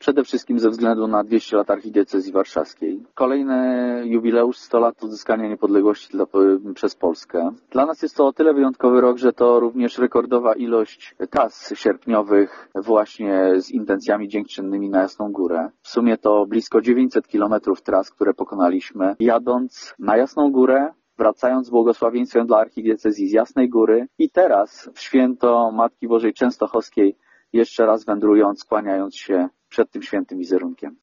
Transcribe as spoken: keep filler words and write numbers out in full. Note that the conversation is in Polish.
przede wszystkim ze względu na dwieście lat archidiecezji warszawskiej. Kolejny jubileusz sto lat odzyskania niepodległości dla, przez Polskę. Dla nas jest to o tyle wyjątkowy rok, że to również rekordowa ilość tras sierpniowych właśnie z intencjami dziękczynnymi na Jasną Górę. W sumie to blisko dziewięćset kilometrów tras, które pokonaliśmy, jadąc na Jasną Górę, wracając z błogosławieństwem dla archidiecezji z Jasnej Góry i teraz w święto Matki Bożej Częstochowskiej jeszcze raz wędrując, kłaniając się przed tym świętym wizerunkiem.